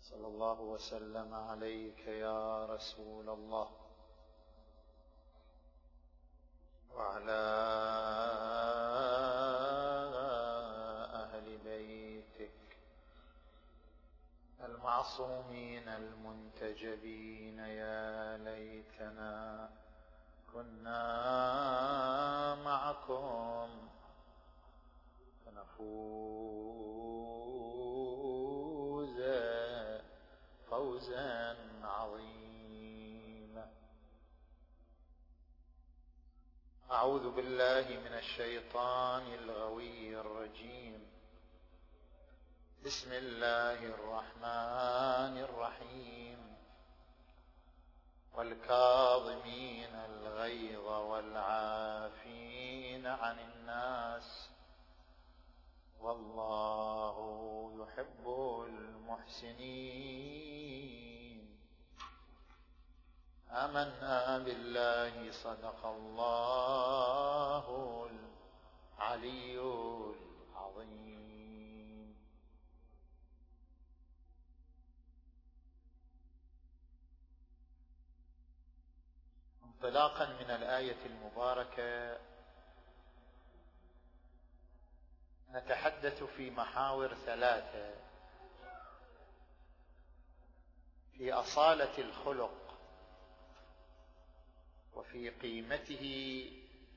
صلى الله وسلم عليك يا رسول الله وعلى أهل بيتك المعصومين المنتجبين. يا ليتنا كنا معكم فنفوز فوزا عظيما. أعوذ بالله من الشيطان الغوي الرجيم. بسم الله الرحمن الرحيم. والكاظمين الغيظ والعافين عن الناس والله يحب المحسنين. آمنا بالله صدق الله العلي العظيم. انطلاقا من الآية المباركة نتحدث في محاور ثلاثة في أصالة الخلق وفي قيمته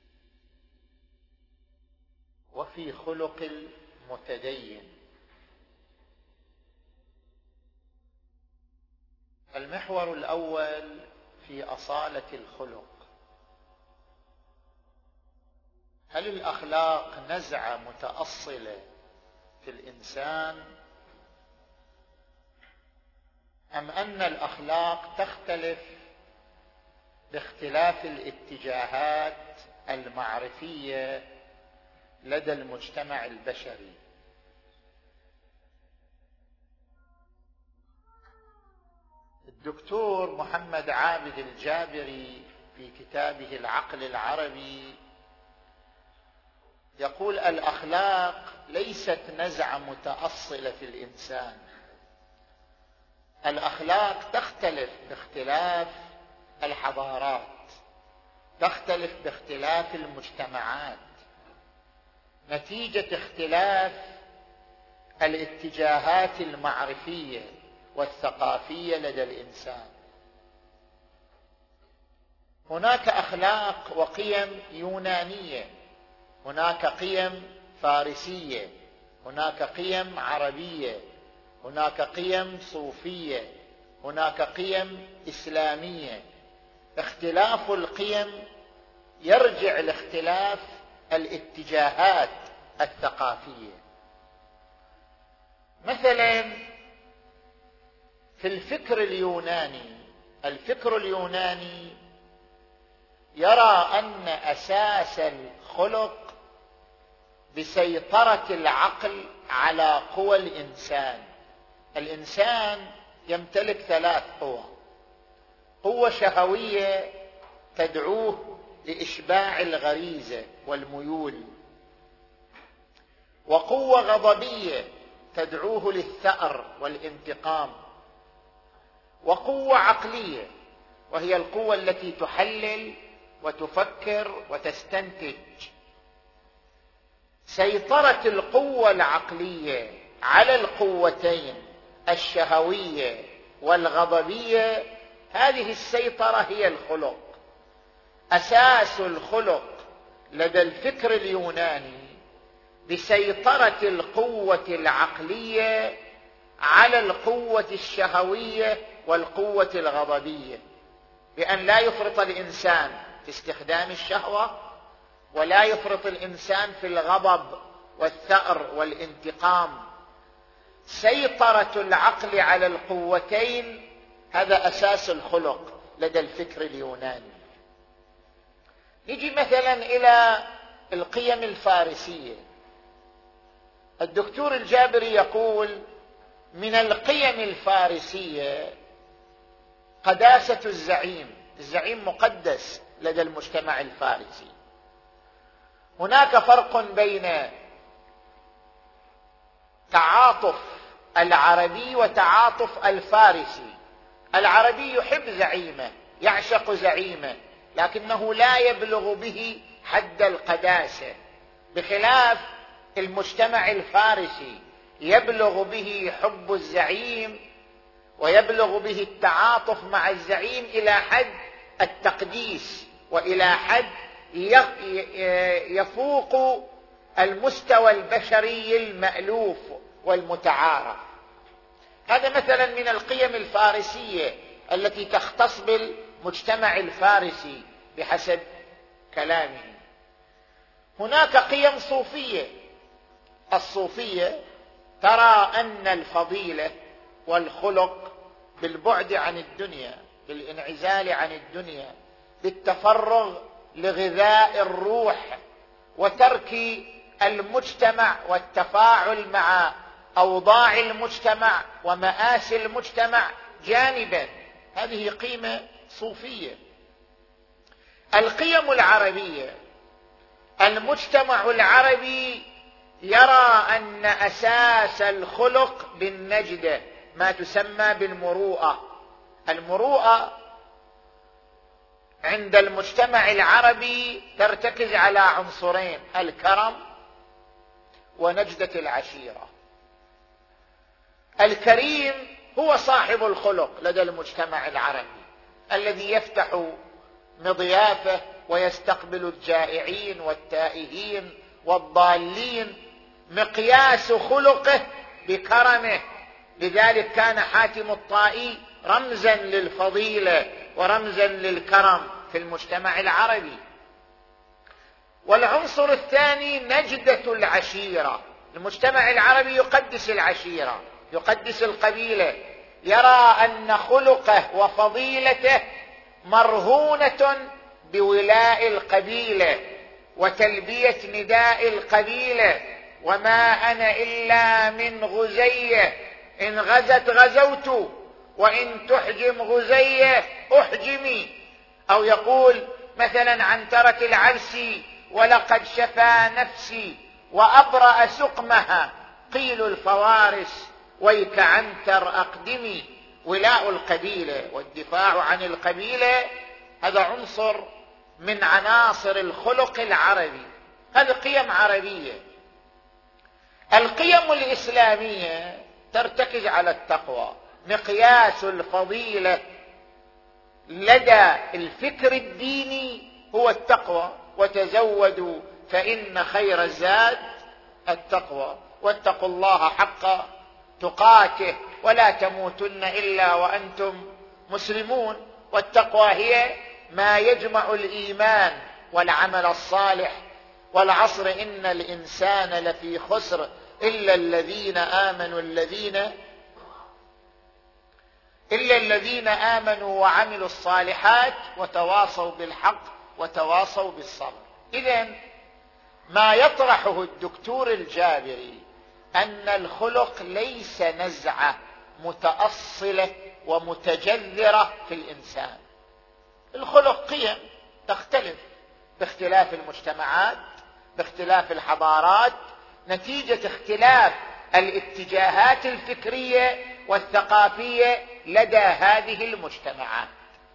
وفي خلق المتدين. المحور الأول في أصالة الخلق. هل الأخلاق نزعة متأصلة في الإنسان أم أن الأخلاق تختلف باختلاف الاتجاهات المعرفية لدى المجتمع البشري؟ الدكتور محمد عابد الجابري في كتابه العقل العربي يقول الأخلاق ليست نزعة متأصلة في الإنسان. الأخلاق تختلف باختلاف الحضارات، تختلف باختلاف المجتمعات، نتيجة اختلاف الاتجاهات المعرفية والثقافية لدى الإنسان. هناك أخلاق وقيم يونانية، هناك قيم فارسية، هناك قيم عربية، هناك قيم صوفية، هناك قيم إسلامية. اختلاف القيم يرجع لاختلاف الاتجاهات الثقافية. مثلا في الفكر اليوناني يرى أن أساس الخلق بسيطرة العقل على قوى الإنسان. الإنسان يمتلك ثلاث قوى: قوة شهوية تدعوه لإشباع الغريزة والميول، وقوة غضبية تدعوه للثأر والانتقام، وقوة عقلية وهي القوة التي تحلل وتفكر وتستنتج. سيطرة القوة العقلية على القوتين الشهوية والغضبية، هذه السيطرة هي الخلق. أساس الخلق لدى الفكر اليوناني بسيطرة القوة العقلية على القوة الشهوية والقوة الغضبية، بأن لا يفرط الإنسان في استخدام الشهوة ولا يفرط الإنسان في الغضب والثأر والانتقام. سيطرة العقل على القوتين هذا أساس الخلق لدى الفكر اليوناني. نجي مثلا إلى القيم الفارسية. الدكتور الجابري يقول من القيم الفارسية قداسة الزعيم. الزعيم مقدس لدى المجتمع الفارسي. هناك فرق بين تعاطف العربي وتعاطف الفارسي. العربي يحب زعيمه، يعشق زعيمه، لكنه لا يبلغ به حد القداسة، بخلاف المجتمع الفارسي يبلغ به حب الزعيم ويبلغ به التعاطف مع الزعيم إلى حد التقديس، وإلى حد يفوق المستوى البشري المألوف والمتعارف. هذا مثلا من القيم الفارسية التي تختص بالمجتمع الفارسي بحسب كلامه. هناك قيم صوفية. الصوفية ترى أن الفضيلة والخلق بالبعد عن الدنيا، بالانعزال عن الدنيا، بالتفرغ لغذاء الروح وترك المجتمع والتفاعل مع أوضاع المجتمع ومآسي المجتمع جانبا، هذه قيمة صوفية. القيم العربية، المجتمع العربي يرى أن أساس الخلق بالنجدة، ما تسمى بالمروءة. المروءة عند المجتمع العربي ترتكز على عنصرين: الكرم ونجدة العشيرة. الكريم هو صاحب الخلق لدى المجتمع العربي، الذي يفتح مضيافه ويستقبل الجائعين والتائهين والضالين، مقياس خلقه بكرمه. لذلك كان حاتم الطائي رمزا للفضيلة ورمزا للكرم في المجتمع العربي. والعنصر الثاني نجدة العشيرة. المجتمع العربي يقدس العشيرة، يقدس القبيلة، يرى أن خلقه وفضيلته مرهونة بولاء القبيلة وتلبية نداء القبيلة. وما أنا إلا من غزية، إن غزت غزوت وإن تحجم غزية أحجمي. أو يقول مثلا عنترة العرسي: ولقد شفى نفسي وأبرأ سقمها قيل الفوارس ويك عنتر أقدمي. ولاء القبيلة والدفاع عن القبيلة هذا عنصر من عناصر الخلق العربي، هذه قيم عربية. القيم الإسلامية ترتكز على التقوى. مقياس الفضيلة لدى الفكر الديني هو التقوى: وتزودوا فإن خير الزاد التقوى، واتقوا الله حق تقاته ولا تموتن إلا وأنتم مسلمون. والتقوى هي ما يجمع الإيمان والعمل الصالح. والعصر إن الإنسان لفي خسر إلا الذين آمنوا وعملوا الصالحات وتواصوا بالحق وتواصوا بالصبر. إذن ما يطرحه الدكتور الجابري أن الخلق ليس نزعة متأصلة ومتجذرة في الإنسان. الخلق قيم تختلف باختلاف المجتمعات، باختلاف الحضارات، نتيجة اختلاف الاتجاهات الفكرية والثقافية لدى هذه المجتمعات.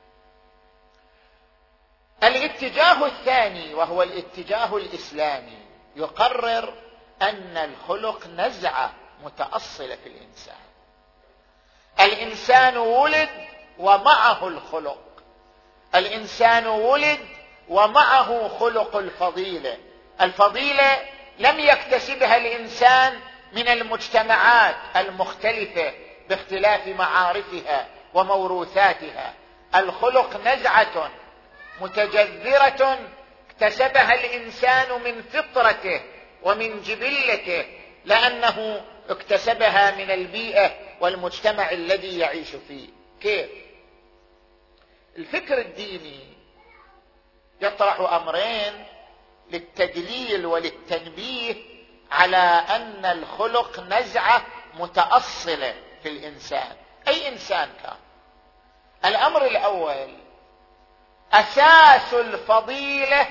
الاتجاه الثاني وهو الاتجاه الإسلامي يقرر أن الخلق نزعة متأصلة في الإنسان. الإنسان ولد ومعه الخلق، الإنسان ولد ومعه خلق الفضيلة. الفضيلة لم يكتسبها الإنسان من المجتمعات المختلفة باختلاف معارفها وموروثاتها. الخلق نزعة متجذرة اكتسبها الإنسان من فطرته ومن جبلته، لأنه اكتسبها من البيئة والمجتمع الذي يعيش فيه. كيف؟ الفكر الديني يطرح أمرين للتدليل وللتنبيه على أن الخلق نزعة متأصلة في الإنسان، أي إنسان كان. الأمر الأول: أساس الفضيلة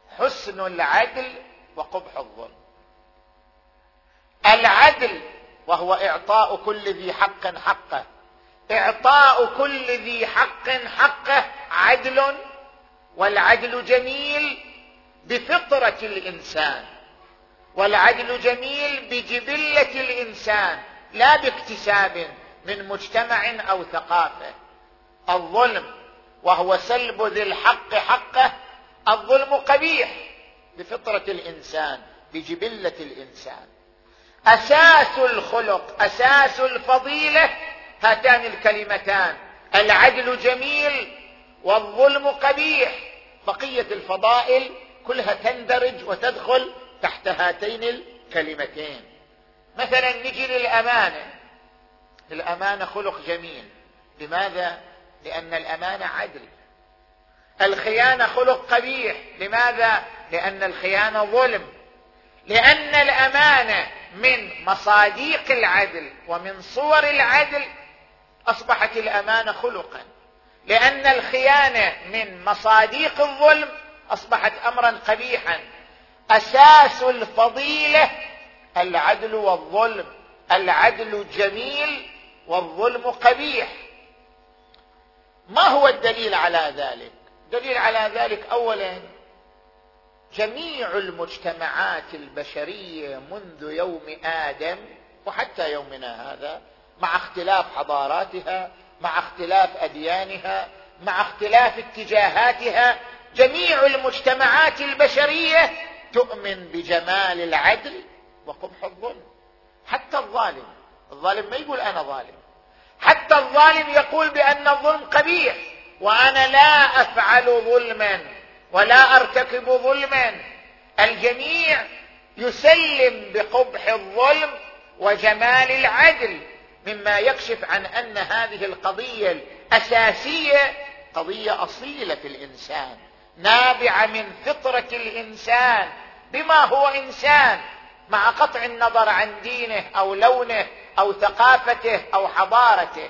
حسن العدل وقبح الظلم. العدل وهو إعطاء كل ذي حق حقه. إعطاء كل ذي حق حقه عدل، والعدل جميل بفطرة الإنسان، والعدل جميل بجبلة الإنسان لا باكتساب من مجتمع أو ثقافة. الظلم وهو سلب ذي الحق حقه، الظلم قبيح بفطرة الإنسان بجبلة الإنسان. أساس الخلق أساس الفضيلة هاتان الكلمتان: العدل جميل والظلم قبيح. بقية الفضائل كلها تندرج وتدخل تحت هاتين الكلمتين. مثلا نجي للأمانة. الأمانة خلق جميل. لماذا؟ لأن الأمانة عدل. الخيانة خلق قبيح. لماذا؟ لأن الخيانة ظلم. لأن الأمانة من مصاديق العدل ومن صور العدل أصبحت الأمانة خلقا. لأن الخيانة من مصاديق الظلم أصبحت أمرا قبيحا. أساس الفضيلة العدل والظلم. العدل جميل والظلم قبيح. ما هو الدليل على ذلك؟ دليل على ذلك أولا جميع المجتمعات البشرية منذ يوم آدم وحتى يومنا هذا، مع اختلاف حضاراتها، مع اختلاف أديانها، مع اختلاف اتجاهاتها، جميع المجتمعات البشرية تؤمن بجمال العدل وقبح الظلم. حتى الظالم ما يقول أنا ظالم، حتى الظالم يقول بأن الظلم قبيح، وأنا لا أفعل ظلما ولا أرتكب ظلما. الجميع يسلم بقبح الظلم وجمال العدل، مما يكشف عن أن هذه القضية الأساسية قضية أصيلة في الإنسان، نابعة من فطرة الإنسان بما هو إنسان، مع قطع النظر عن دينه أو لونه أو ثقافته أو حضارته.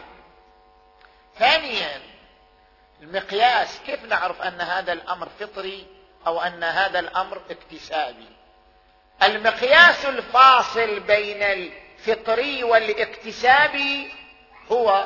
ثانيا المقياس، كيف نعرف أن هذا الأمر فطري أو أن هذا الأمر اكتسابي؟ المقياس الفاصل بين الفطري والاكتسابي هو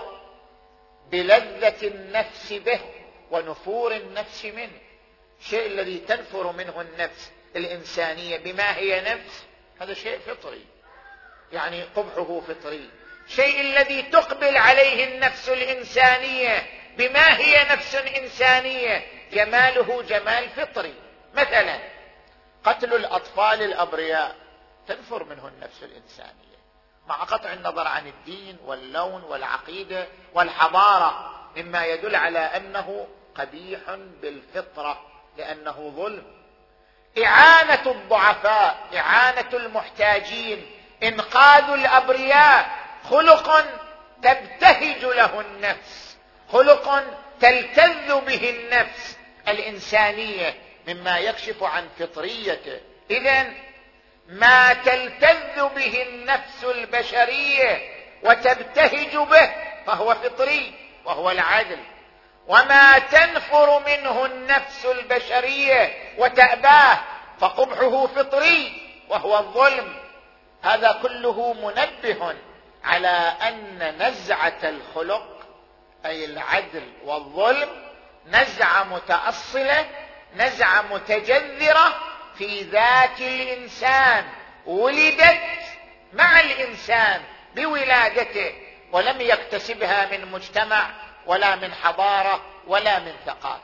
بلذة النفس به ونفور النفس منه. الشيء الذي تنفر منه النفس الإنسانية بما هي نفس، هذا شيء فطري، يعني قبحه فطري. الشيء الذي تقبل عليه النفس الإنسانية بما هي نفس إنسانية، جماله جمال فطري. مثلا قتل الأطفال الأبرياء تنفر منه النفس الإنسانية، مع قطع النظر عن الدين واللون والعقيدة والحضارة، مما يدل على أنه قبيح بالفطرة لأنه ظلم. إعانة الضعفاء، إعانة المحتاجين، إنقاذ الأبرياء خلق تبتهج له النفس، خلق تلتذ به النفس الإنسانية، مما يكشف عن فطريته. إذن ما تلتذ به النفس البشرية وتبتهج به فهو فطري وهو العدل، وما تنفر منه النفس البشرية وتأباه فقبحه فطري وهو الظلم. هذا كله منبه على أن نزعة الخلق أي العدل والظلم نزعة متأصلة، نزعة متجذرة في ذات الإنسان، ولدت مع الإنسان بولادته، ولم يكتسبها من مجتمع ولا من حضارة ولا من ثقافة.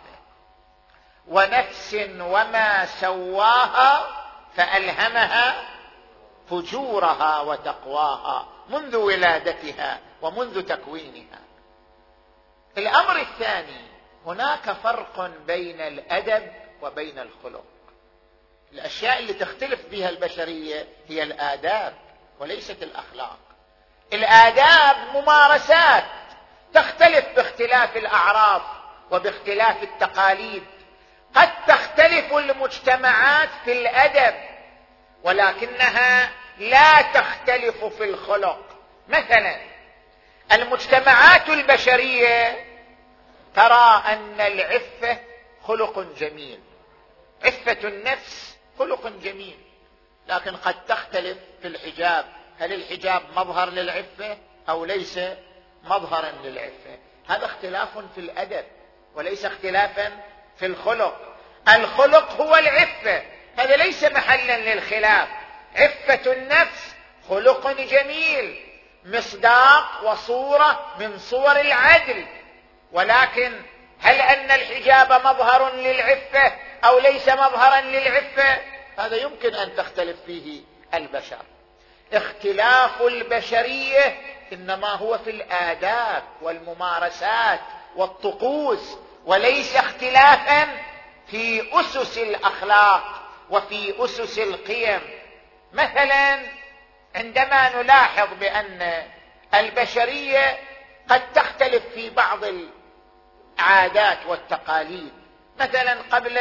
ونفس وما سواها فألهمها فجورها وتقواها منذ ولادتها ومنذ تكوينها. الأمر الثاني، هناك فرق بين الأدب وبين الخلق. الأشياء اللي تختلف بها البشرية هي الآداب وليست الأخلاق. الآداب ممارسات تختلف باختلاف الأعراف وباختلاف التقاليد. قد تختلف المجتمعات في الأدب ولكنها لا تختلف في الخلق. مثلا المجتمعات البشرية ترى أن العفة خلق جميل، عفة النفس خلق جميل، لكن قد تختلف في الحجاب، هل الحجاب مظهر للعفة أو ليس مظهرا للعفة؟ هذا اختلاف في الأدب وليس اختلافا في الخلق. الخلق هو العفة، هذا ليس محلا للخلاف. عفة النفس خلق جميل، مصداق وصورة من صور العدل، ولكن هل أن الحجاب مظهر للعفة أو ليس مظهرا للعفة؟ هذا يمكن أن تختلف فيه البشر. اختلاف البشرية إنما هو في الآداب والممارسات والطقوس، وليس اختلافا في أسس الأخلاق وفي أسس القيم. مثلا عندما نلاحظ بأن البشرية قد تختلف في بعض العادات والتقاليد، مثلا قبل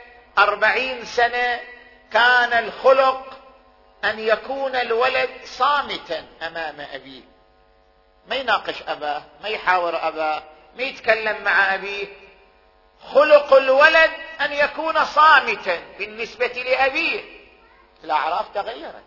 40 سنة كان الخلق أن يكون الولد صامتا أمام أبيه، ما يناقش أباه، ما يحاور أباه، ما يتكلم مع أبيه. خلق الولد أن يكون صامتا بالنسبة لأبيه. الأعراف تغيرت،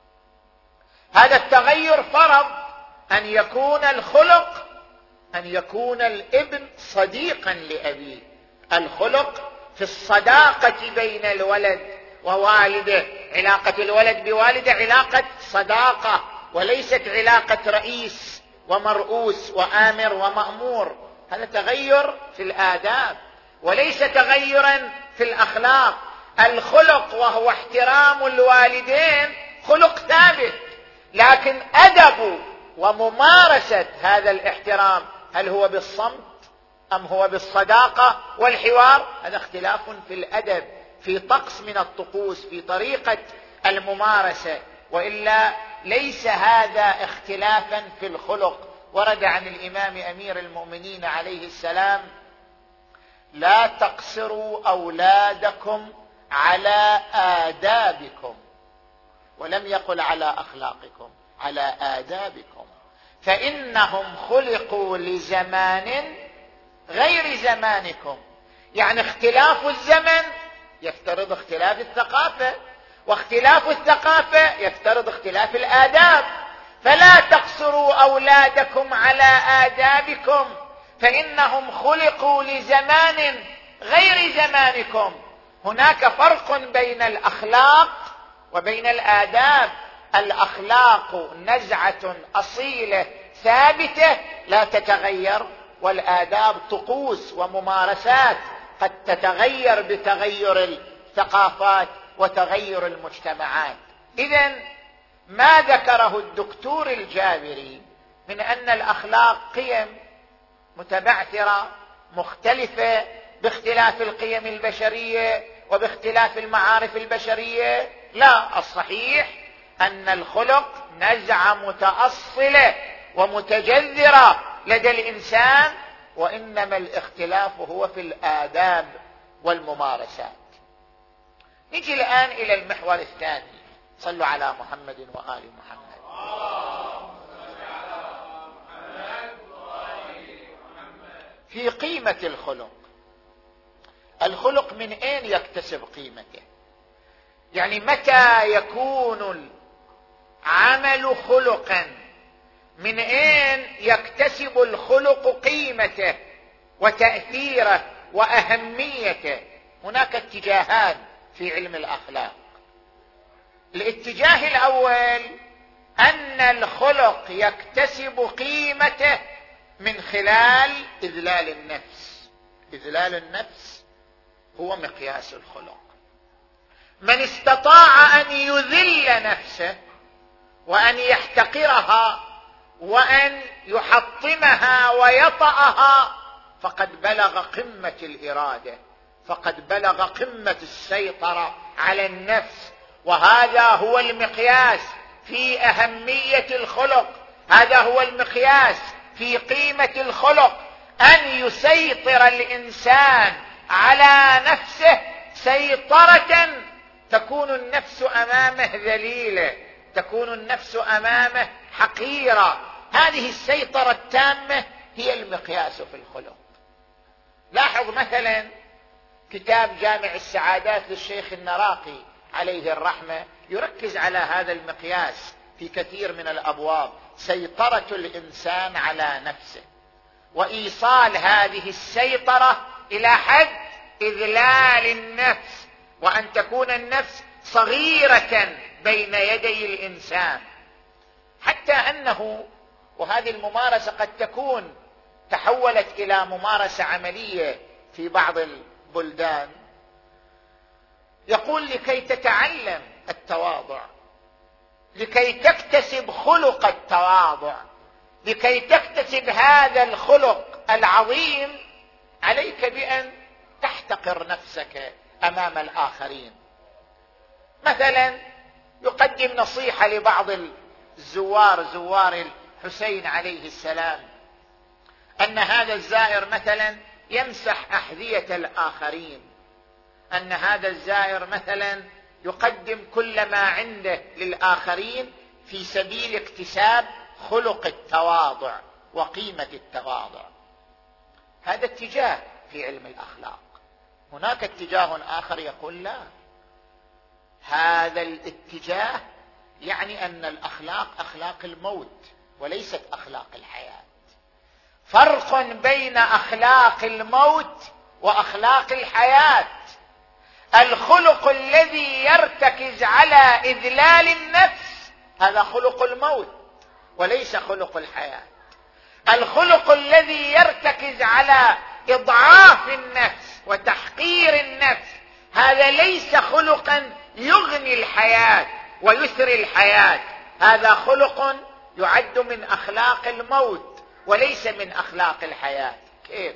هذا التغير فرض أن يكون الخلق أن يكون الابن صديقا لأبيه. الخلق في الصداقة بين الولد ووالده، علاقة الولد بوالده علاقة صداقة وليست علاقة رئيس ومرؤوس وآمر ومأمور. هذا تغير في الآداب وليس تغيرا في الأخلاق. الخلق وهو احترام الوالدين خلق ثابت، لكن أدب وممارسة هذا الاحترام هل هو بالصمت أم هو بالصداقة والحوار؟ هذا اختلاف في الأدب، في طقس من الطقوس، في طريقة الممارسة، وإلا ليس هذا اختلافا في الخلق. ورد عن الإمام أمير المؤمنين عليه السلام: لا تقصروا أولادكم على آدابكم، ولم يقل على أخلاقكم، على آدابكم، فإنهم خلقوا لزمان غير زمانكم. يعني اختلاف الزمن يفترض اختلاف الثقافة، واختلاف الثقافة يفترض اختلاف الآداب. فلا تقصروا أولادكم على آدابكم فإنهم خلقوا لزمان غير زمانكم. هناك فرق بين الأخلاق وبين الآداب. الأخلاق نزعة أصيلة ثابتة لا تتغير، والآداب طقوس وممارسات قد تتغير بتغير الثقافات وتغير المجتمعات. إذن ما ذكره الدكتور الجابري من أن الأخلاق قيم متبعثرة مختلفة باختلاف القيم البشرية وباختلاف المعارف البشرية، لا، الصحيح أن الخلق نزعة متأصلة ومتجذرة لدى الإنسان، وإنما الاختلاف هو في الآداب والممارسات. نجي الآن إلى المحور الثاني. صلوا على محمد وآل محمد. في قيمة الخلق. الخلق من أين يكتسب قيمته؟ يعني متى يكون العمل خلقا؟ من أين يكتسب الخلق قيمته وتأثيره وأهميته؟ هناك اتجاهان في علم الأخلاق. الاتجاه الأول أن الخلق يكتسب قيمته من خلال إذلال النفس. إذلال النفس هو مقياس الخلق. من استطاع أن يذل نفسه وأن يحتقرها وأن يحطمها ويطأها فقد بلغ قمة الإرادة، فقد بلغ قمة السيطرة على النفس. وهذا هو المقياس في أهمية الخلق، هذا هو المقياس في قيمة الخلق، أن يسيطر الإنسان على نفسه سيطرة تكون النفس أمامه ذليلة، تكون النفس أمامه حقيرة. هذه السيطرة التامة هي المقياس في الخلق. لاحظ مثلا كتاب جامع السعادات للشيخ النراقي عليه الرحمة يركز على هذا المقياس في كثير من الأبواب سيطرة الإنسان على نفسه، وإيصال هذه السيطرة إلى حد إذلال النفس، وأن تكون النفس صغيرة بين يدي الإنسان، حتى أنه وهذه الممارسة قد تكون تحولت إلى ممارسة عملية في بعض البلدان. يقول لكي تتعلم التواضع، لكي تكتسب خلق التواضع، لكي تكتسب هذا الخلق العظيم، عليك بأن تحتقر نفسك أمام الآخرين. مثلا يقدم نصيحة لبعض زوار الحسين عليه السلام، أن هذا الزائر مثلا يمسح أحذية الآخرين، أن هذا الزائر مثلا يقدم كل ما عنده للآخرين في سبيل اكتساب خلق التواضع وقيمة التواضع. هذا اتجاه في علم الأخلاق. هناك اتجاه آخر يقول لا، هذا الاتجاه يعني أن الأخلاق أخلاق الموت وليست أخلاق الحياة. فرق بين أخلاق الموت وأخلاق الحياة. الخلق الذي يرتكز على إذلال النفس هذا خلق الموت وليس خلق الحياة. الخلق الذي يرتكز على إضعاف النفس وتحقير النفس هذا ليس خلقا يغني الحياة ويثري الحياة، هذا خلق يعد من أخلاق الموت وليس من أخلاق الحياة. كيف؟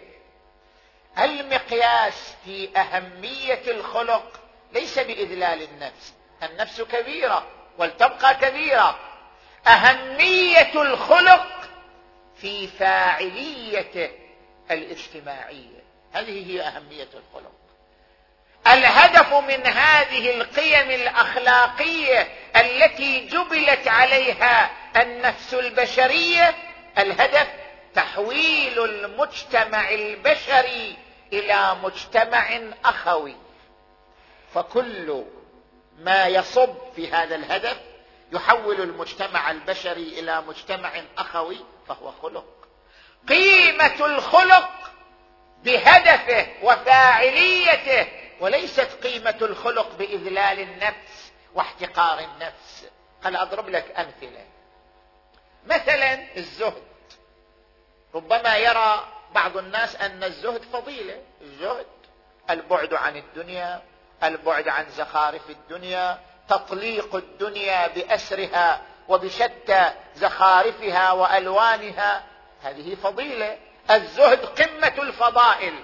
المقياس في أهمية الخلق ليس بإذلال النفس، النفس كبيرة ولتبقى كبيرة، أهمية الخلق في فاعليته الاجتماعية، هذه هي أهمية الخلق. الهدف من هذه القيم الأخلاقية التي جبلت عليها النفس البشرية، الهدف تحويل المجتمع البشري إلى مجتمع أخوي، فكل ما يصب في هذا الهدف يحول المجتمع البشري إلى مجتمع أخوي فهو خلق. قيمة الخلق بهدفه وفاعليته، وليست قيمة الخلق بإذلال النفس واحتقار النفس. قال أضرب لك أمثلة. مثلا الزهد، ربما يرى بعض الناس أن الزهد فضيلة. الزهد البعد عن الدنيا، البعد عن زخارف الدنيا، تطليق الدنيا بأسرها وبشتى زخارفها وألوانها، هذه فضيلة. الزهد قمة الفضائل.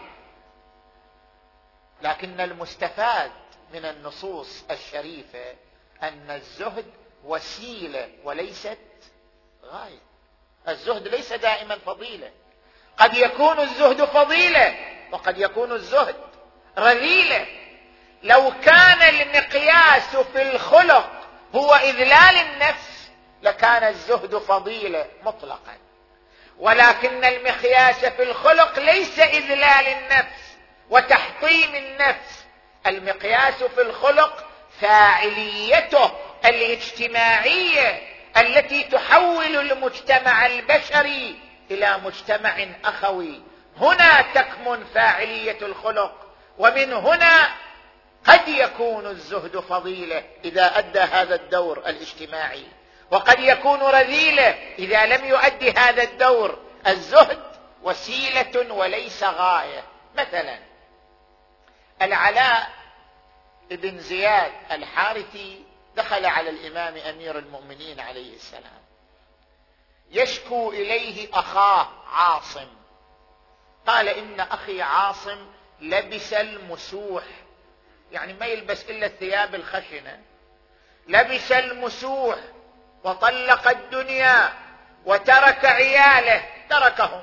لكن المستفاد من النصوص الشريفة أن الزهد وسيلة وليست غاية. الزهد ليس دائما فضيلة، قد يكون الزهد فضيلة وقد يكون الزهد رذيلة. لو كان المقياس في الخلق هو إذلال النفس لكان الزهد فضيلة مطلقا، ولكن المقياس في الخلق ليس إذلال النفس وتحطيم النفس. المقياس في الخلق فاعليته الاجتماعية التي تحول المجتمع البشري إلى مجتمع أخوي. هنا تكمن فاعلية الخلق، ومن هنا قد يكون الزهد فضيلة إذا أدى هذا الدور الاجتماعي، وقد يكون رذيلة إذا لم يؤدي هذا الدور. الزهد وسيلة وليس غاية. مثلا العلاء بن زياد الحارثي دخل على الإمام أمير المؤمنين عليه السلام يشكو إليه أخاه عاصم. قال إن أخي عاصم لبس المسوح، يعني ما يلبس إلا الثياب الخشنة، لبس المسوح وطلق الدنيا وترك عياله، تركهم.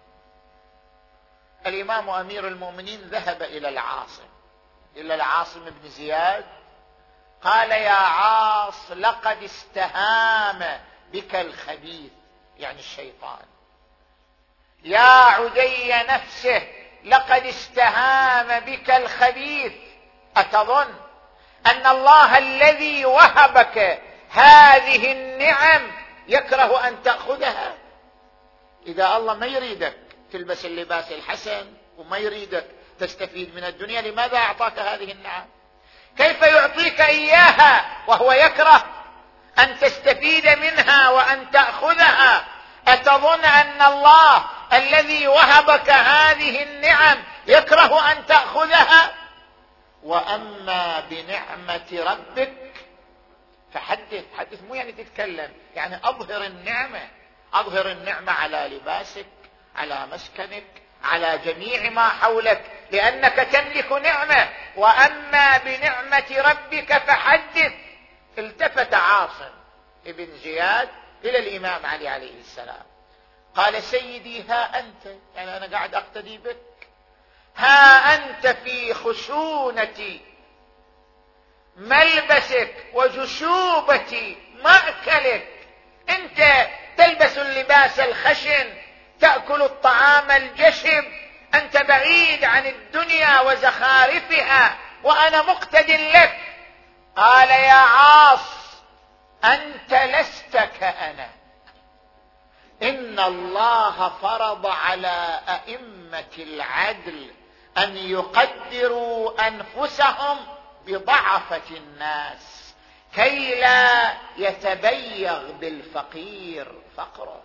الإمام أمير المؤمنين ذهب إلى العاصم بن زياد، قال يا عاص لقد استهام بك الخبيث، يعني الشيطان. يا عدي نفسه لقد استهام بك الخبيث. أتظن أن الله الذي وهبك هذه النعم يكره أن تأخذها. إذا الله ما يريدك تلبس اللباس الحسن وما يريدك تستفيد من الدنيا، لماذا أعطاك هذه النعم؟ كيف يعطيك إياها وهو يكره أن تستفيد منها وأن تأخذها؟ أتظن أن الله الذي وهبك هذه النعم يكره أن تأخذها؟ وأما بنعمة ربك فحدث. حدث مو يعني تتكلم، يعني أظهر النعمة على لباسك، على مسكنك، على جميع ما حولك، لأنك تملك نعمة. وأما بنعمة ربك فحدث. التفت عاصم ابن زياد إلى الإمام علي عليه السلام قال: سيدي ها أنت، يعني أنا قاعد أقتدي بك، ها أنت في خشونة ملبسك وجشوبة مأكلك، أنت تلبس اللباس الخشن، تأكل الطعام الجشب، أنت بعيد عن الدنيا وزخارفها، وأنا مقتد لك. قال: يا عاص أنت لست كأنا، إن الله فرض على أئمة العدل أن يقدروا أنفسهم بضعفة الناس كي لا يتبيغ بالفقير فقره.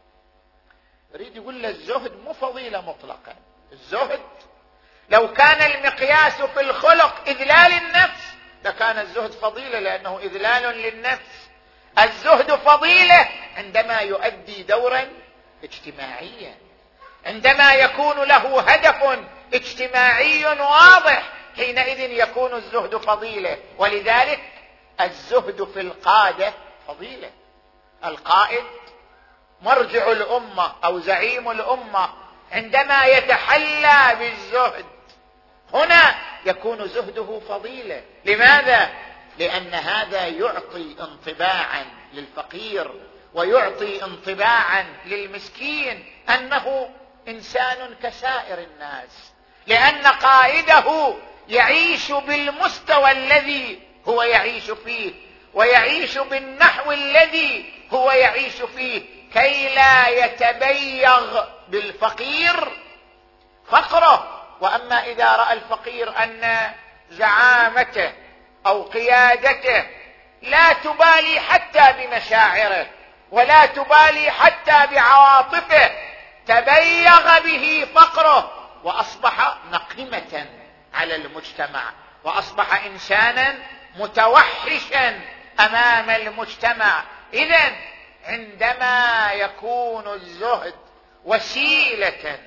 يريد يقول له الزهد مو فضيلة مطلقا. الزهد لو كان المقياس في الخلق إذلال النفس لكان الزهد فضيلة، لأنه إذلال للنفس. الزهد فضيلة عندما يؤدي دورا اجتماعيا، عندما يكون له هدف اجتماعي واضح، حينئذ يكون الزهد فضيلة. ولذلك الزهد في القادة فضيلة. القائد مرجع الأمة أو زعيم الأمة عندما يتحلى بالزهد هنا يكون زهده فضيلة. لماذا؟ لأن هذا يعطي انطباعا للفقير ويعطي انطباعا للمسكين أنه إنسان كسائر الناس، لأن قائده يعيش بالمستوى الذي هو يعيش فيه ويعيش بالنحو الذي هو يعيش فيه كي لا يتبيغ بالفقير فقره. وأما إذا رأى الفقير أن زعامته أو قيادته لا تبالي حتى بمشاعره ولا تبالي حتى بعواطفه، تبيغ به فقره وأصبح نقمة على المجتمع، وأصبح إنسانا متوحشا أمام المجتمع. إذن عندما يكون الزهد وسيلة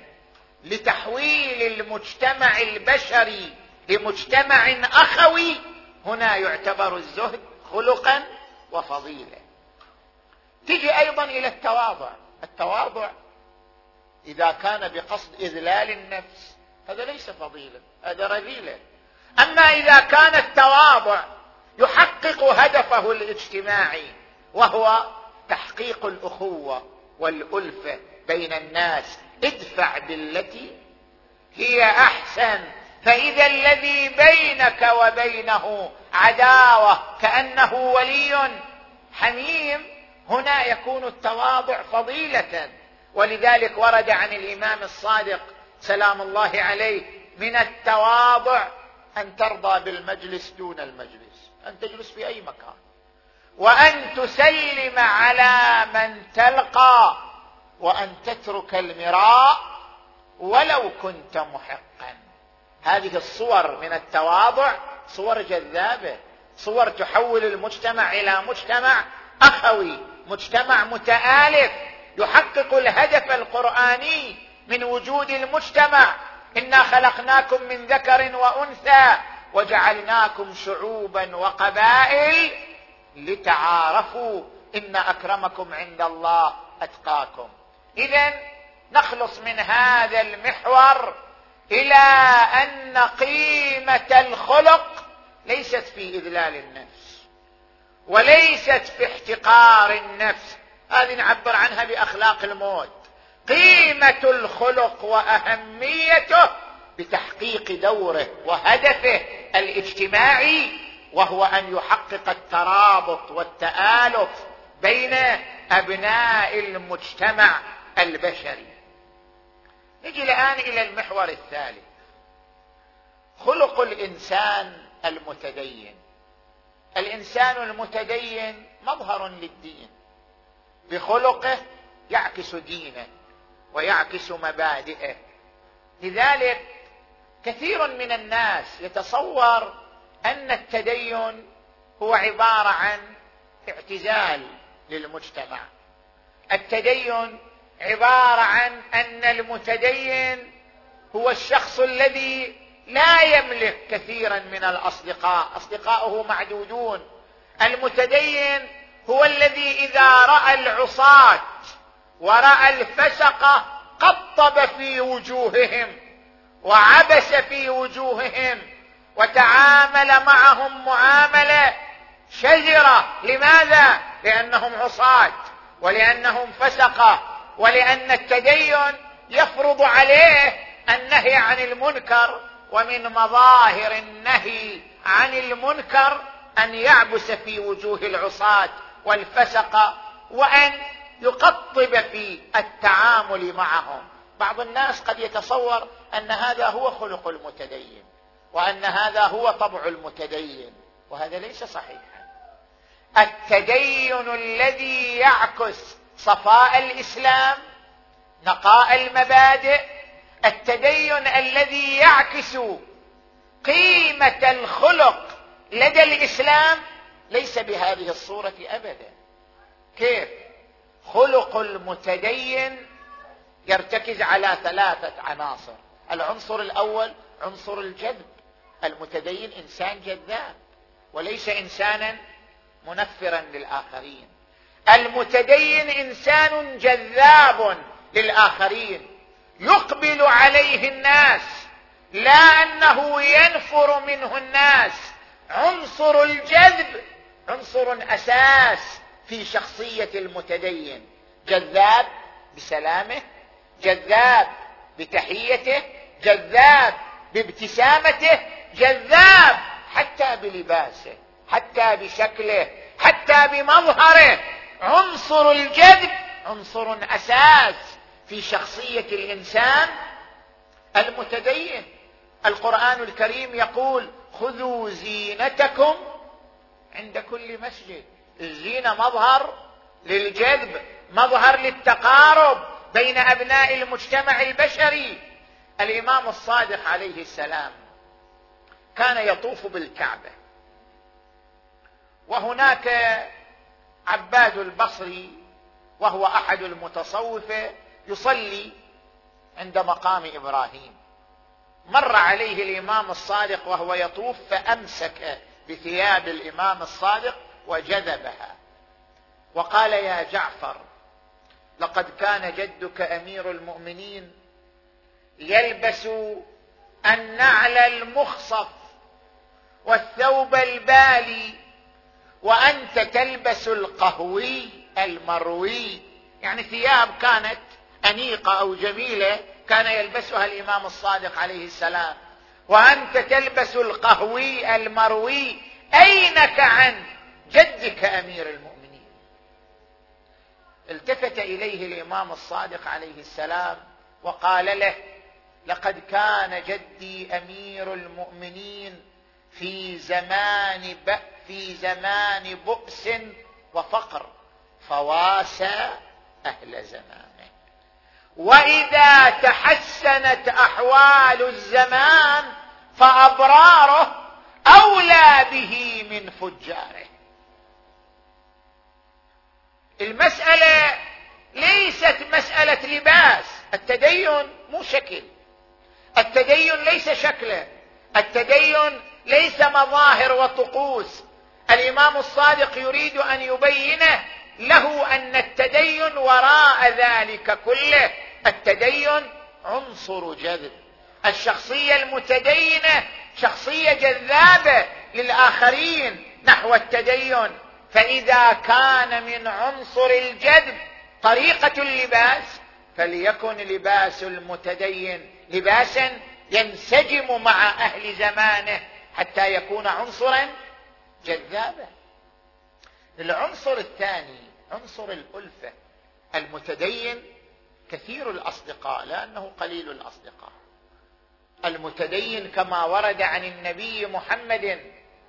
لتحويل المجتمع البشري لمجتمع أخوي، هنا يعتبر الزهد خلقا وفضيلة. تجي أيضا إلى التواضع. التواضع إذا كان بقصد إذلال النفس هذا ليس فضيلة، هذا رذيلة. أما إذا كان التواضع يحقق هدفه الاجتماعي وهو تحقيق الأخوة والألفة بين الناس، ادفع بالتي هي أحسن فإذا الذي بينك وبينه عداوة كأنه ولي حميم، هنا يكون التواضع فضيلة. ولذلك ورد عن الإمام الصادق سلام الله عليه: من التواضع أن ترضى بالمجلس دون المجلس، أن تجلس في أي مكان، وأن تسلم على من تلقى، وأن تترك المراء ولو كنت محقا. هذه الصور من التواضع صور جذابة، صور تحول المجتمع إلى مجتمع أخوي، مجتمع متآلف يحقق الهدف القرآني من وجود المجتمع: إنا خلقناكم من ذكر وأنثى وجعلناكم شعوبا وقبائل لتعارفوا إن أكرمكم عند الله أتقاكم. إذن نخلص من هذا المحور إلى أن قيمة الخلق ليست في إذلال النفس وليست في احتقار النفس، هذه نعبر عنها بأخلاق الموت. قيمة الخلق وأهميته بتحقيق دوره وهدفه الاجتماعي وهو أن يحقق الترابط والتآلف بين أبناء المجتمع البشري. نجي الآن إلى المحور الثالث، خلق الإنسان المتدين. الإنسان المتدين مظهر للدين، بخلقه يعكس دينه ويعكس مبادئه. لذلك كثير من الناس يتصور أن التدين هو عبارة عن اعتزال للمجتمع. التدين عبارة عن أن المتدين هو الشخص الذي لا يملك كثيرا من الأصدقاء، أصدقاؤه معدودون. المتدين هو الذي إذا رأى العصاة ورأى الفسقة قطب في وجوههم وعبس في وجوههم وتعامل معهم معاملة شجرة. لماذا؟ لأنهم عصاة ولأنهم فسقة، ولأن التدين يفرض عليه النهي عن المنكر، ومن مظاهر النهي عن المنكر أن يعبس في وجوه العصاة والفسقة وأن يقطب في التعامل معهم. بعض الناس قد يتصور أن هذا هو خلق المتدين وأن هذا هو طبع المتدين، وهذا ليس صحيحا. التدين الذي يعكس صفاء الإسلام، نقاء المبادئ، التدين الذي يعكس قيمة الخلق لدى الإسلام ليس بهذه الصورة أبدا. كيف؟ خلق المتدين يرتكز على 3 عناصر. العنصر الأول عنصر الجذب. المتدين إنسان جذاب وليس إنسانا منفرا للآخرين. المتدين إنسان جذاب للآخرين، يقبل عليه الناس لا أنه ينفر منه الناس. عنصر الجذب عنصر أساس في شخصية المتدين، جذاب بسلامه، جذاب بتحيته، جذاب بابتسامته، جذاب حتى بلباسه، حتى بشكله، حتى بمظهره. عنصر الجذب عنصر أساس في شخصية الإنسان المتدين. القرآن الكريم يقول: خذوا زينتكم عند كل مسجد. الزينة مظهر للجذب، مظهر للتقارب بين أبناء المجتمع البشري. الإمام الصادق عليه السلام كان يطوف بالكعبة، وهناك عباد البصري وهو أحد المتصوفة يصلي عند مقام إبراهيم. مر عليه الإمام الصادق وهو يطوف فأمسك بثياب الإمام الصادق وجذبها وقال: يا جعفر، لقد كان جدك أمير المؤمنين يلبس النعل المخصف والثوب البالي، وأنت تلبس القهوي المروي. يعني ثياب كانت أنيقة أو جميلة كان يلبسها الإمام الصادق عليه السلام، وأنت تلبس القهوي المروي. أينك عن جدك أمير المؤمنين؟ التفت إليه الإمام الصادق عليه السلام وقال له: لقد كان جدي أمير المؤمنين في زمان بؤس وفقر، فواسى أهل زمانه، وإذا تحسنت أحوال الزمان فأبراره أولى به من فجاره. المسألة ليست مسألة لباس. التدين مو شكل، التدين ليس شكلا، التدين ليس مظاهر وطقوس. الإمام الصادق يريد أن يبين له أن التدين وراء ذلك كله. التدين عنصر جذب. الشخصية المتدينة شخصية جذابة للآخرين نحو التدين. فإذا كان من عنصر الجذب طريقة اللباس، فليكن لباس المتدين لباسا ينسجم مع أهل زمانه حتى يكون عنصرا جذابة. العنصر الثاني عنصر الألفة. المتدين كثير الأصدقاء لأنه قليل الأصدقاء. المتدين كما ورد عن النبي محمد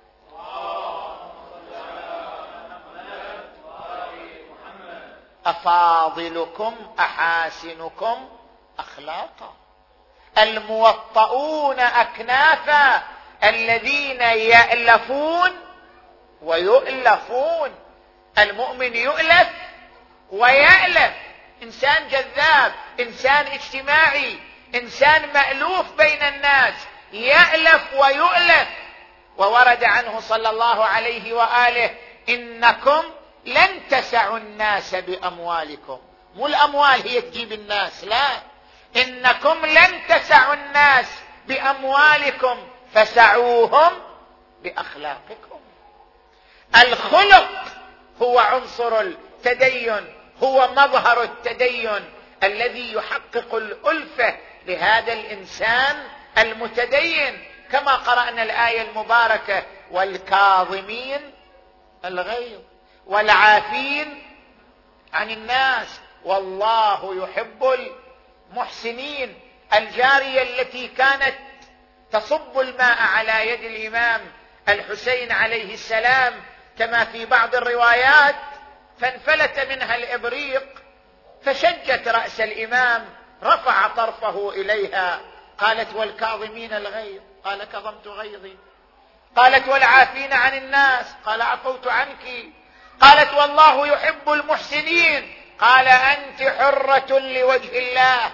أفاضلكم أحاسنكم أخلاقا. الموطؤون أكنافا الذين يألفون ويؤلفون. المؤمن يؤلف ويألف، إنسان جذاب، إنسان اجتماعي، إنسان مألوف بين الناس، يألف ويؤلف. وورد عنه صلى الله عليه وآله إنكم لن تسعوا الناس بأموالكم. مو الأموال هي تجيب الناس، لا، إنكم لن تسعوا الناس بأموالكم فسعوهم بأخلاقكم. الخلق هو عنصر التدين، هو مظهر التدين الذي يحقق الألفة لهذا الإنسان المتدين، كما قرأنا الآية المباركة والكاظمين الغيظ والعافين عن الناس والله يحب المحسنين. الجارية التي كانت تصب الماء على يد الإمام الحسين عليه السلام كما في بعض الروايات، فانفلت منها الإبريق فشجت رأس الإمام، رفع طرفه إليها، قالت والكاظمين الغيظ، قال كظمت غيظي. قالت والعافين عن الناس، قال عفوت عنك. قالت والله يحب المحسنين، قال أنت حرة لوجه الله.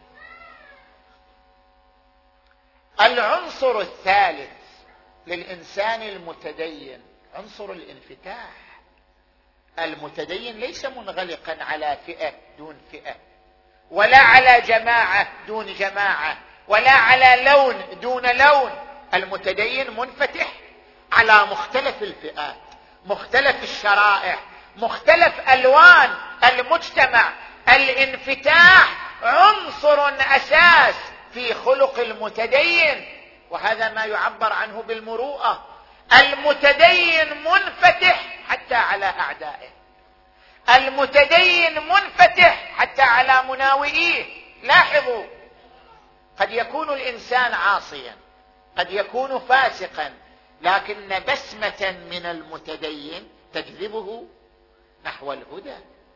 العنصر الثالث للإنسان المتدين عنصر الانفتاح. المتدين ليس منغلقا على فئة دون فئة، ولا على جماعة دون جماعة، ولا على لون دون لون. المتدين منفتح على مختلف الفئات، مختلف الشرائع، مختلف ألوان المجتمع. الانفتاح عنصر أساس في خلق المتدين، وهذا ما يعبر عنه بالمروءة. المتدين منفتح حتى على أعدائه، المتدين منفتح حتى على مناوئيه. لاحظوا، قد يكون الإنسان عاصيا، قد يكون فاسقا، لكن بسمة من المتدين تجذبه نحو الهدى.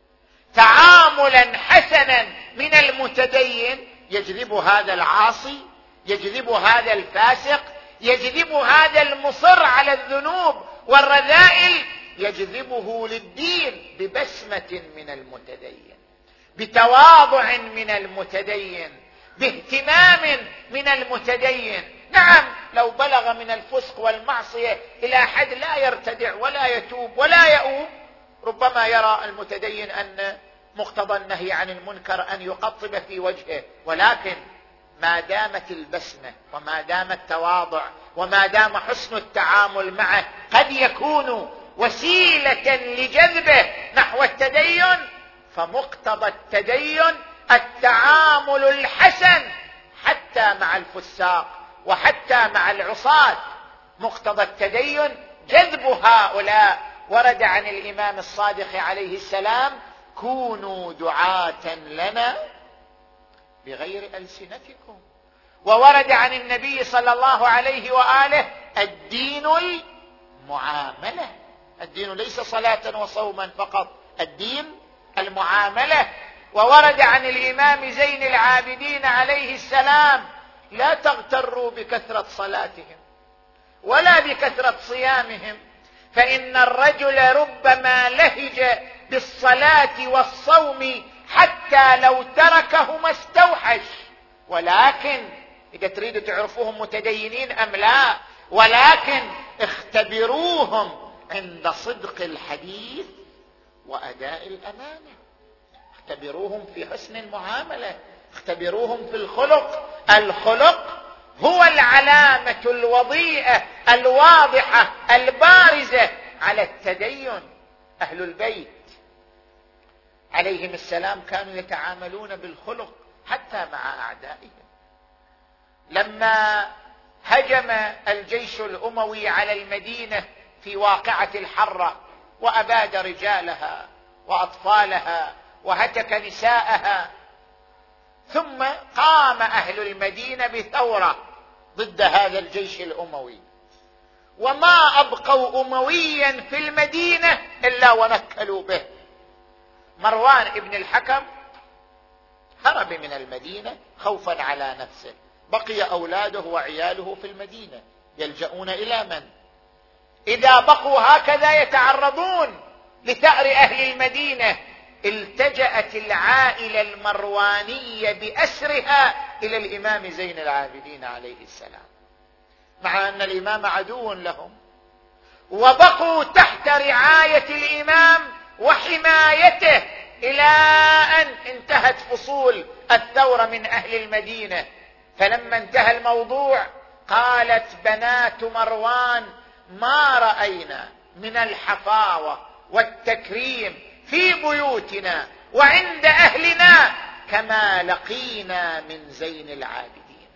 تعاملا حسنا من المتدين يجذب هذا العاصي، يجذب هذا الفاسق، يجذب هذا المصر على الذنوب والرذائل، يجذبه للدين ببسمة من المتدين، بتواضع من المتدين، باهتمام من المتدين. نعم، لو بلغ من الفسق والمعصية إلى حد لا يرتدع ولا يتوب ولا يؤوب، ربما يرى المتدين أن مقتضى النهي عن المنكر أن يقطب في وجهه، ولكن ما دامت البسمة وما دام التواضع وما دام حسن التعامل معه قد يكون وسيلة لجذبه نحو التدين، فمقتضى التدين التعامل الحسن حتى مع الفساق وحتى مع العصاة. مقتضى التدين جذب هؤلاء. ورد عن الإمام الصادق عليه السلام كونوا دعاة لنا بغير ألسنتكم. وورد عن النبي صلى الله عليه وآله الدين المعاملة. الدين ليس صلاة وصوما فقط، الدين المعاملة. وورد عن الإمام زين العابدين عليه السلام لا تغتروا بكثرة صلاتهم ولا بكثرة صيامهم، فإن الرجل ربما لهج بالصلاة والصوم حتى لو تركهما استوحش. ولكن إذا تريدوا تعرفوهم متدينين أم لا، ولكن اختبروهم عند صدق الحديث وأداء الأمانة، اختبروهم في حسن المعاملة، اختبروهم في الخلق. الخلق هو العلامة الوضيئة الواضحة البارزة على التدين. أهل البيت عليهم السلام كانوا يتعاملون بالخلق حتى مع أعدائهم. لما هجم الجيش الأموي على المدينة في واقعة الحرة وأباد رجالها وأطفالها وهتك نساءها. ثم قام أهل المدينة بثورة ضد هذا الجيش الأموي، وما أبقوا أمويا في المدينة إلا ونكلوا به. مروان ابن الحكم هرب من المدينة خوفا على نفسه، بقي أولاده وعياله في المدينة يلجؤون إلى من؟ إذا بقوا هكذا يتعرضون لثأر أهل المدينة. التجأت العائلة المروانية بأسرها إلى الإمام زين العابدين عليه السلام، مع أن الإمام عدو لهم، وبقوا تحت رعاية الإمام وحمايته إلى أن انتهت فصول الثورة من أهل المدينة. فلما انتهى الموضوع قالت بنات مروان: ما رأينا من الحفاوة والتكريم في بيوتنا وعند أهلنا كما لقينا من زين العابدين.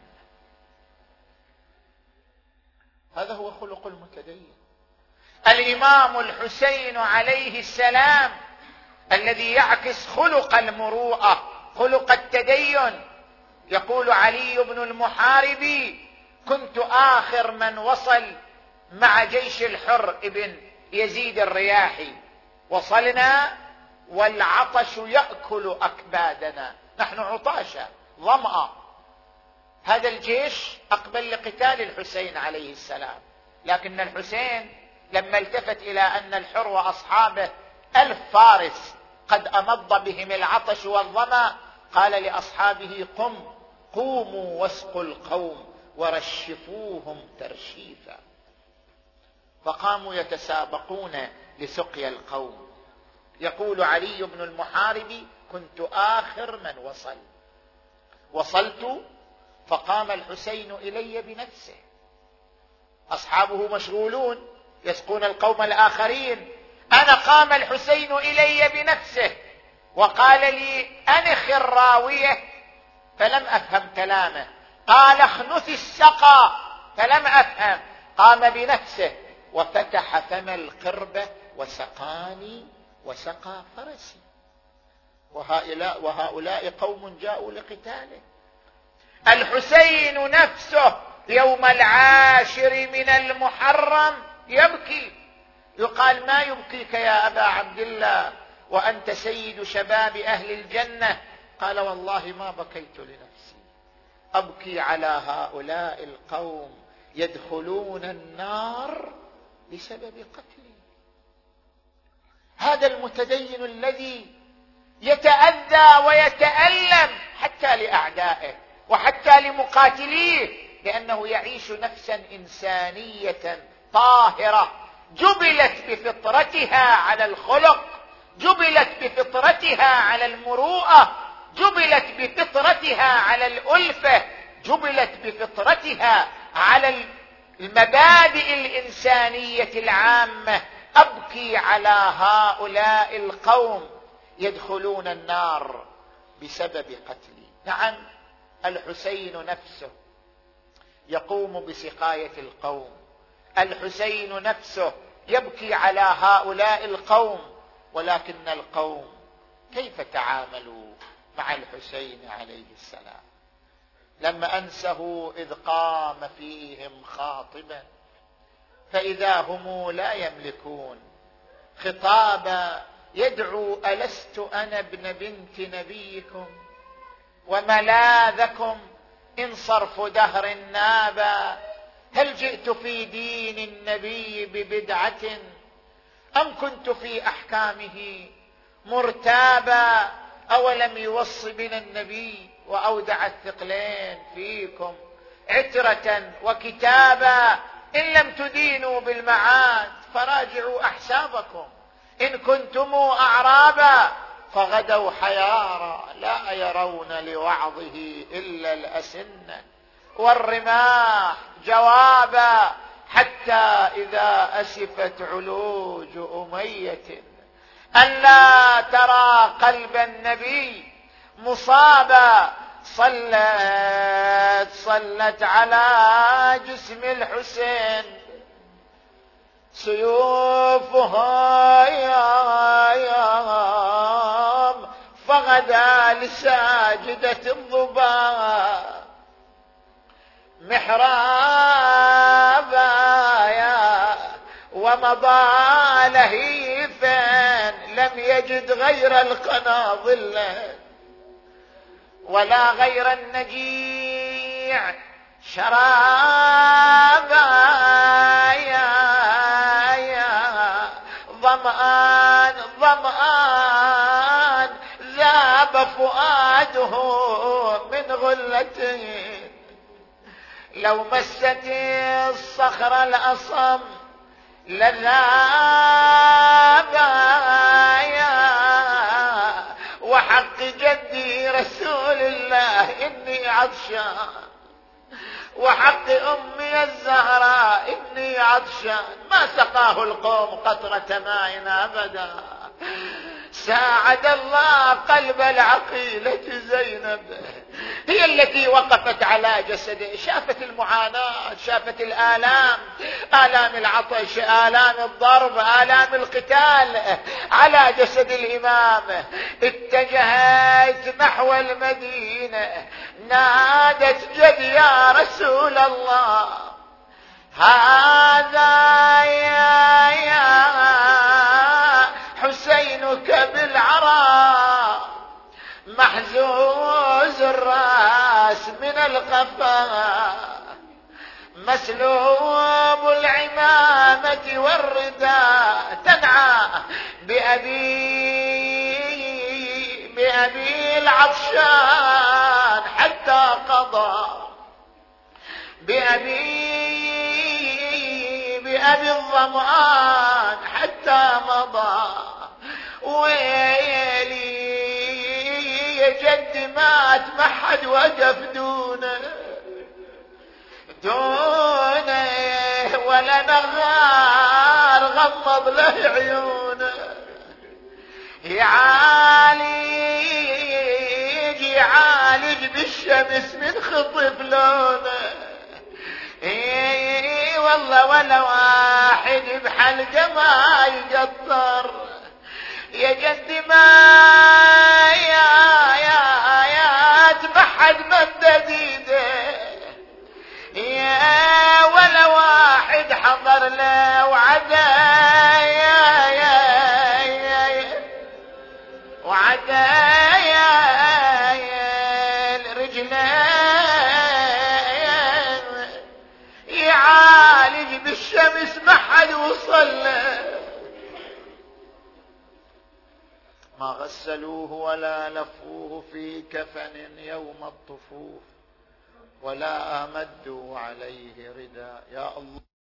هذا هو خلق المتدين. الإمام الحسين عليه السلام الذي يعكس خلق المروءة، خلق التدين. يقول علي بن المحاربي: كنت آخر من وصل مع جيش الحر ابن يزيد الرياحي، وصلنا والعطش يأكل أكبادنا، نحن عطاشا ظمأ. هذا الجيش أقبل لقتال الحسين عليه السلام، لكن الحسين لما التفت إلى أن الحر وأصحابه 1000 فارس قد أمض بهم العطش والظمأ، قال لأصحابه: قوموا واسقوا القوم ورشفوهم ترشيفا. فقاموا يتسابقون لسقيا القوم. يقول علي بن المحاربي: كنت آخر من وصلت فقام الحسين إلي بنفسه، أصحابه مشغولون يسقون القوم الآخرين، أنا قام الحسين إلي بنفسه وقال لي: أنخ الراوية، فلم أفهم كلامه. قال: اخنث السقا، فلم أفهم. قام بنفسه وفتح فم القربة وسقاني وسقى فرسي. وهؤلاء قوم جاءوا لقتاله. الحسين نفسه يوم 10 من المحرم يبكي. يقال: ما يبكيك يا أبا عبد الله وأنت سيد شباب أهل الجنة؟ قال: والله ما بكيت لنفسي، أبكي على هؤلاء القوم يدخلون النار بسبب قتلي. هذا المتدين الذي يتأذى ويتألم حتى لأعدائه وحتى لمقاتليه، لأنه يعيش نفسا إنسانية طاهرة جبلت بفطرتها على الخلق، جبلت بفطرتها على المروءة، جبلت بفطرتها على الألفة، جبلت بفطرتها على المبادئ الإنسانية العامة. أبكي على هؤلاء القوم يدخلون النار بسبب قتلي. نعم، الحسين نفسه يقوم بسقاية القوم، الحسين نفسه يبكي على هؤلاء القوم، ولكن القوم كيف تعاملوا مع الحسين عليه السلام؟ لما أنسه إذ قام فيهم خاطبا فإذا هم لا يملكون خطابا يدعو: ألست أنا ابن بنت نبيكم وملاذكم إن صرف دهر نابا؟ هل جئت في دين النبي ببدعة أم كنت في أحكامه مرتابا؟ أولم يوص بنا النبي وأودع الثقلين فيكم عترة وكتابا؟ إن لم تدينوا بالمعاد فراجعوا أحسابكم، إن كنتم أعرابا فغدوا حيارى لا يرون لوعظه إلا الأسنة والرماح جوابا، حتى إذا أسفت علوج أمية أن لا ترى قلب النبي مصابا، صلت على جسم الحسين سيوفها يوم فغدا لساجدة الظباء محرابا ومضى لهيفا لم يجد غير القناضل ولا غير النجيع شرابا ظمآن ظمآن ذاب فؤاده من غلته لو مست الصخر الأصم لذابا وحق جدي رسول الله إني عطشان وحق أمي الزهراء إني عطشان ما سقاه القوم قطرة ماء أبدا ساعد الله قلب العقيلة زينب هي التي وقفت على جسده شافت المعاناة شافت الآلام آلام العطش آلام الضرب آلام القتال على جسد الإمام اتجهت نحو المدينة نادت جد يا رسول الله هذا يا حسينك بالعراء محزوز الرأس من القفا مسلوب العمامة والرداء تنعى بأبي العطشان حتى قضى بأبي الظمآن حتى مضى ويلي يا جد مات ما حد وقف دونه ولا نغار غمض له عيونه يعالج بالشمس من خطف لونه والله ولا واحد بحلقه ما يقطر يا جد ما يا تبحد مدد ايده يا ولا واحد حضر له وعدا يعالج بالشمس ما حد وصل له ما غسلوه ولا لفوه في كفن يوم الطفوف ولا أمدوا عليه رداء يا الله.